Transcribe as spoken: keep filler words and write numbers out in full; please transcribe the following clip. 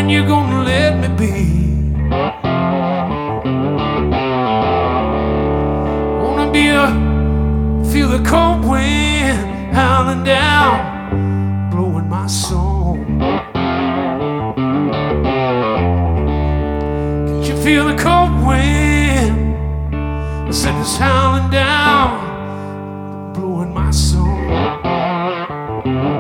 when you gonna let me be. Wanna be a, feel the cold wind howling down